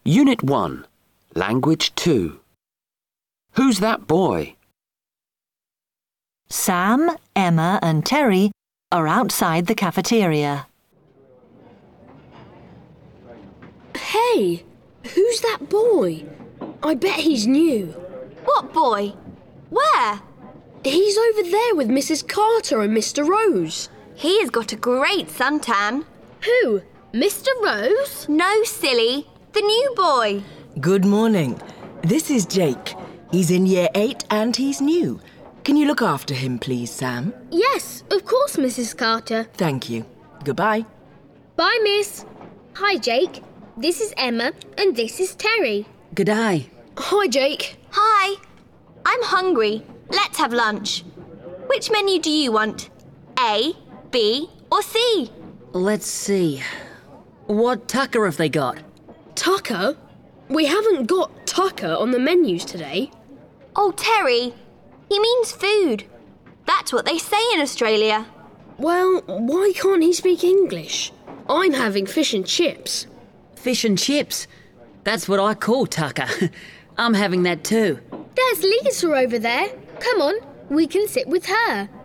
Unit 1, Language 2. Who's that boy? Sam, Emma and Terry are outside the cafeteria. Hey, who's that boy? I bet he's new. What boy? Where? He's over there with Mrs. Carter and Mr. Rose. He has got a great suntan. Who? Mr. Rose? No, silly. The new boy. Good morning. This is Jake. He's in Year 8 and he's new. Can you look after him, please, Sam? Yes, of course, Mrs. Carter. Thank you. Goodbye. Bye, miss. Hi, Jake. This is Emma and this is Terry. Good day. Hi, Jake. Hi. I'm hungry. Let's have lunch. Which menu do you want? A, B or C? Let's see. What tucker have they got? Tucker? We haven't got tucker on the menus today. Oh, Terry. He means food. That's what they say in Australia. Well, why can't he speak English? I'm having fish and chips. Fish and chips? That's what I call tucker. I'm having that too. There's Lisa over there. Come on, we can sit with her.